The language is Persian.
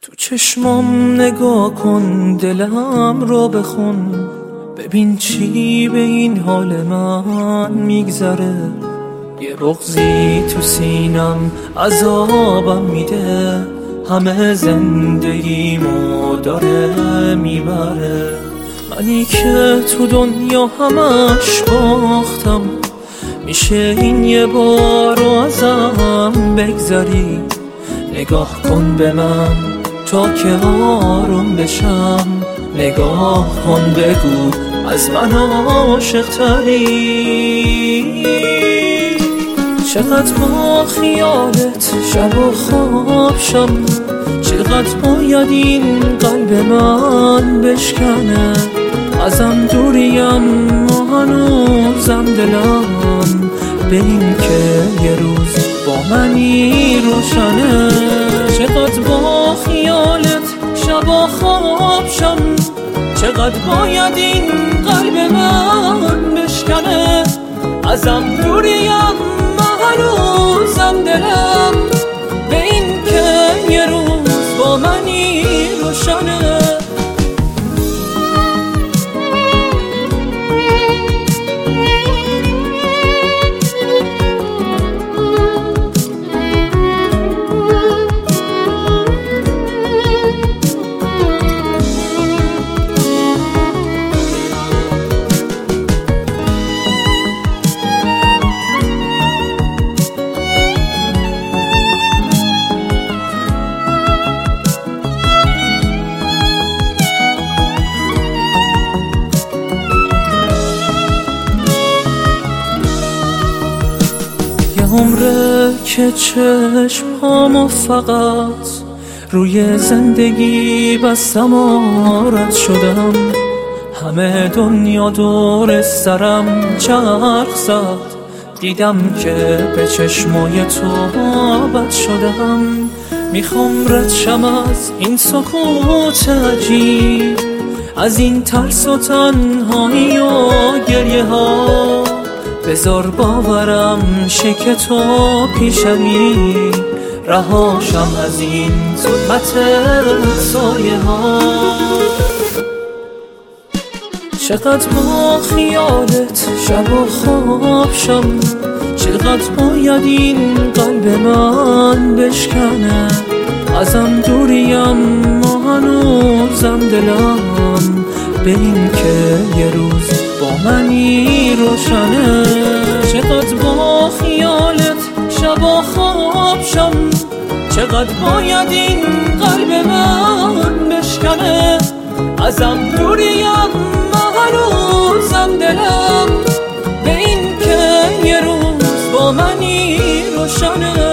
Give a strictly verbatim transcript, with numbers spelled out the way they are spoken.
تو چشمام نگاه کن، دلم رو بخون، ببین چی به این حال من میگذره. یه بغضی تو سینم عذابم میده، همه زندگیمو داره میبره. منی که تو دنیا همش باختم، میشه این یه بار ازم بگذری. نگاه کن به من تا که آروم بشم، نگاه کن بگو از من عاشق تری. چقدر با خیالت شب و خواب شم، چقدر باید این قلب من بشکنه. ازم دوریم و هنوزم دلم به این که یه روز با منی روشنه. چقدر با خیالت شب و خواب شم، چقدر باید این قلب من بشکنه. ازم دوریم و هنوزم دلم به این که یه روز با منی روشنه. عمره که چشمامو فقط روی زندگی بستم و رد شدم. همه دنیا دور سرم چرخ زد، دیدم که به چشمای تو بد شدم. میخوام رد شم از این سکوت عجیب، از این ترس و تنهایی و گریه ها. بذار باورم شه که تو پیشمی، رهاشم از این ظلمت سایه ها. چقدر با خیالت شب و خواب شم، چقدر باید این قلب من بشکنه. ازم دوریم و هنوزم دلم به این که یه روز با منی روشنه. چقدر با خیالت شب و خواب شم، چقدر باید این قلب من بشکنه. ازم دوریم و هنوزم دلم به این که یه روز با منی روشنه.